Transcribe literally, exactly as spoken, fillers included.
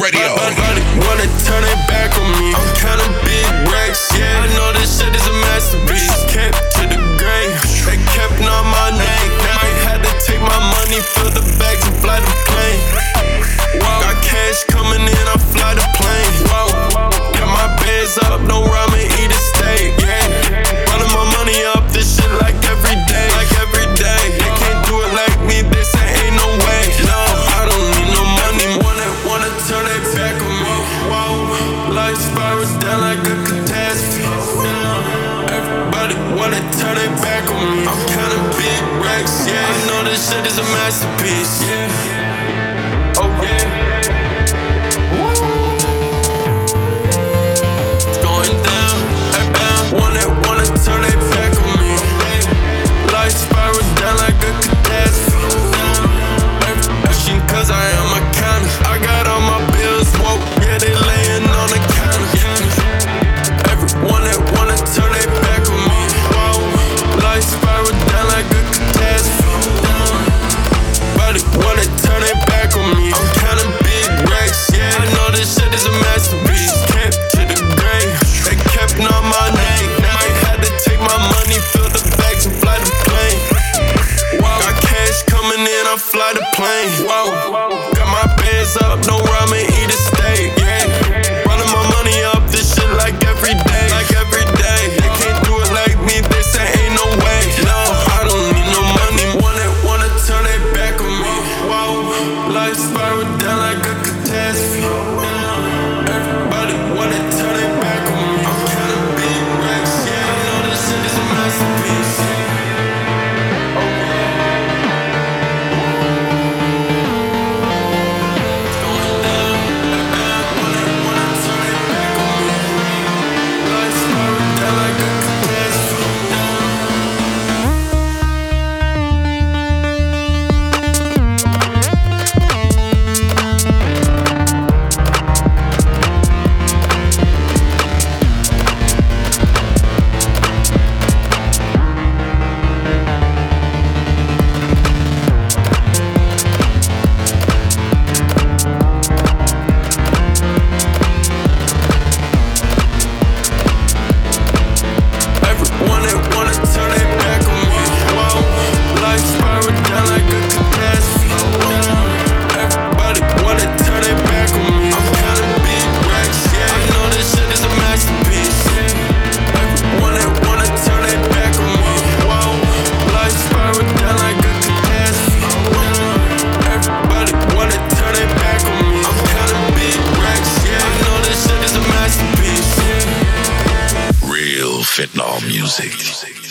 Radio. Everybody wanna turn it back on me. I'm kinda big racks, yeah. I know this shit is a masterpiece. Kept to the grave, they kept on my name. Might had to take my money, fill the bags and fly the plane. Whoa. Got cash coming in, I fly the plane. Whoa. Got my bands up, no ramen, eat a steak, yeah. Running my money up, this shit like every day, like every day. They can't do it like me, they say ain't no way. No, I don't need no money. Wanna, wanna turn it back on me. Whoa. Life spirals down like a catastrophe. Everybody wanna turn it back on me. I'm kinda big racks, yeah. I know this shit is a masterpiece, yeah. Oh yeah. It's going down, down. Wanna, wanna turn it back on me. Life spirals down like a catastrophe. Everything cause I am a counter. I got all my bills, whoa, yeah, they laying on the counter, yeah. Everyone that wanna turn it back on me. Whoa, life spiral down like a catastrophe. Body wanna turn it back on me. I'm kinda big racks, yeah. I know this shit is a masterpiece. Kept to the grave, they kept on my name. Might had to take my money, fill the bags and fly the plane. Whoa. Got cash coming in, I fly the plane. Whoa. Got my bands up, no ramen, eat a steak, yeah. Running my money up, this shit like every day, like every day. They can't do it like me, they say ain't no way. No, I don't need no money. Wanna, wanna turn it back on me. Whoa, life spiral down like a catastrophe. Everybody wanna turn it back on me. I'm kinda big racks, yeah. I know this shit is a masterpiece. Fentanyl music.